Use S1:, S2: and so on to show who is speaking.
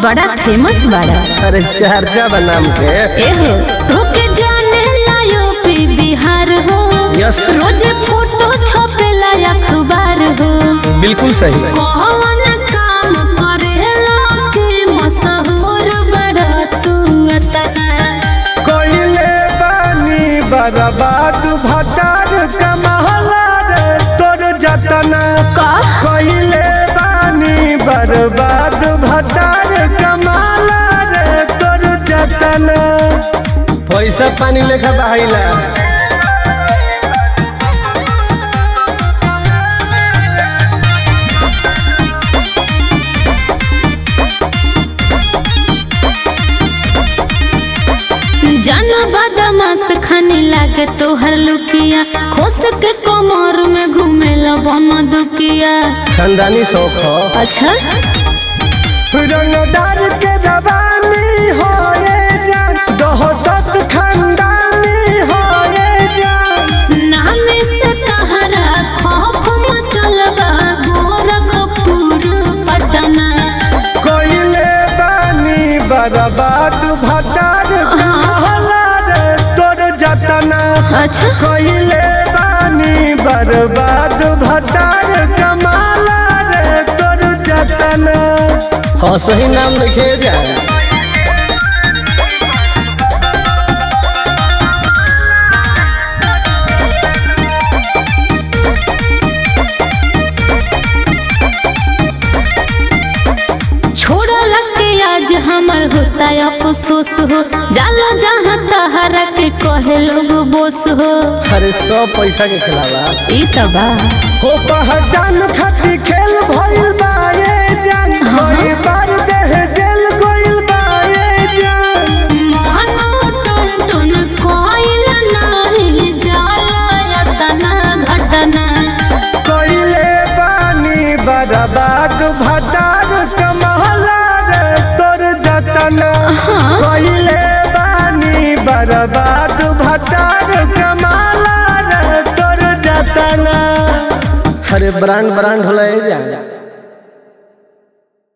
S1: बड़ा फेमस बाड़ा।
S2: अरे चर्चा बनाम के
S1: एहो रोके जाने लायो पी बिहार हो।
S2: यस
S1: रोजे फोटो छपेला अखबार हो।
S2: बिल्कुल सही।
S1: कौन काम करेला कि मशहूर बड़ा तू अतना।
S2: कोइले बानी बर्बाद भटार कमहला रे तोर जतना। कोइले बानी बर्बाद भटार कमहला रे तोर जतना। पैसा पानी लेखा बहाइला।
S1: जाना बदमाश खाने लागे तोहर लुकिया। खोस के कमर में घूमेला बन दुकिया।
S2: खानदानी शौक हो।
S1: अच्छा
S2: रंगदार के रवानी होए जान दहशत खानदानी होए जान।
S1: नाम से तहरा खौफ मचलबा गोरखपुर पटना।
S2: कोइले बानी बर्बाद भटार कमहला रे तोर जतना।
S1: अच्छा
S2: कोइले बानी बर्बाद भटार कमहला रे तोर जतना। हाँ सही नाम लिखे जाए।
S1: छोड़ा के आज हमर होता अफसोस हो। जाला जहाँ तहरा के कहे लोग बोस हो।
S2: अरे सब पैसा के खिलावा
S1: ई तबा
S2: हो पहचान खाती खेल भइल बा ये जान। कोई बार देह जेल गइल बा ये जान।
S1: मानो टुन टुन कोइल नाही जाला यतना घटना।
S2: कोइले बानी बर्बाद भटार कमहला रे तोर जतना। कोइले बानी बर्बाद भटार कमहला रे तोर जतना। अरे ब्रांड ब्रांड होला जा।